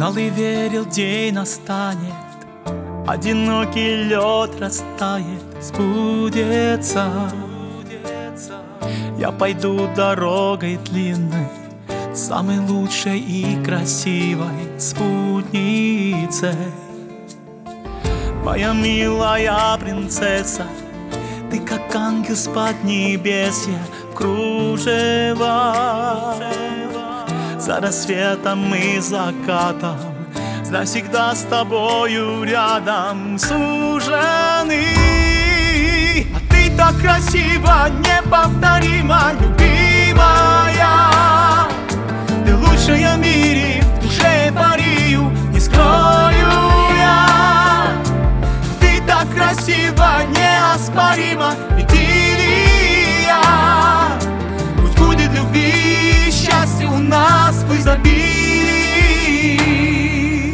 Знал и верил, день настанет, одинокий лед растает, сбудется. Я пойду дорогой длинной, самой лучшей и красивой спутницей. Моя милая принцесса, ты как ангел с поднебесья в кружева. За рассветом и закатом, знай, всегда с тобою рядом сужены. А ты так красива, неповторима, любимая. Ты лучшая в мире, в душе эйфорию не скрою я. Ты так красива, неоспорима, идиллия. Пусть будет любви и счастье у нас в изобилии.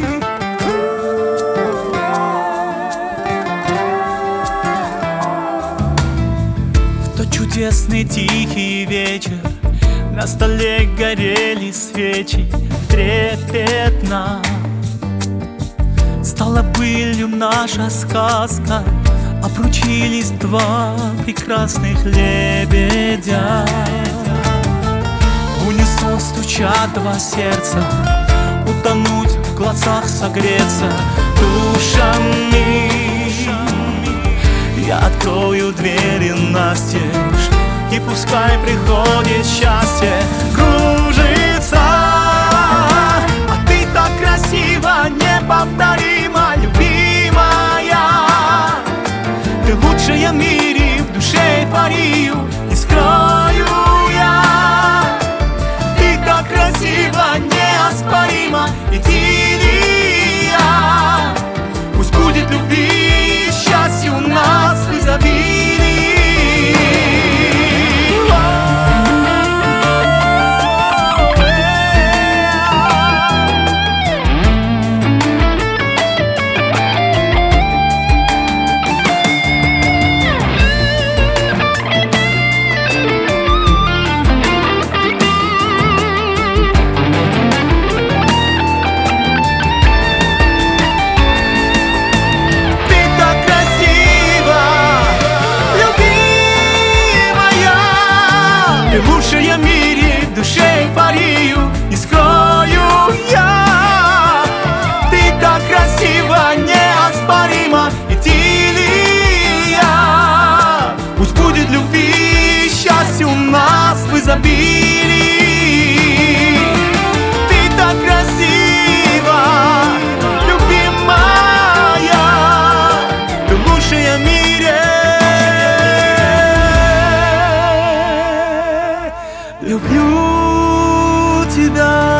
В тот чудесный тихий вечер на столе горели свечи трепетно. Стала былью наша сказка, обручились два прекрасных лебедя. В унисон стучат два сердца, утонуть в глазах, согреться душами. Я открою двери настежь, и пускай приходит счастье, кружится. А ты так красива, неповторима, любимая. Ты лучшая в мире, в душе эйфорию не скрою я. Ты так красива, неоспорима, идиллия. Пусть будет любви и счастье у нас в изобилии. Ты лучшая в мире, в душе эйфорию не скрою я. Ты так красива, неоспорима, идиллия. Пусть будет любви и счастье у нас в изобилии. Ты так красива, любимая. Ты лучшая в мире. Люблю тебя.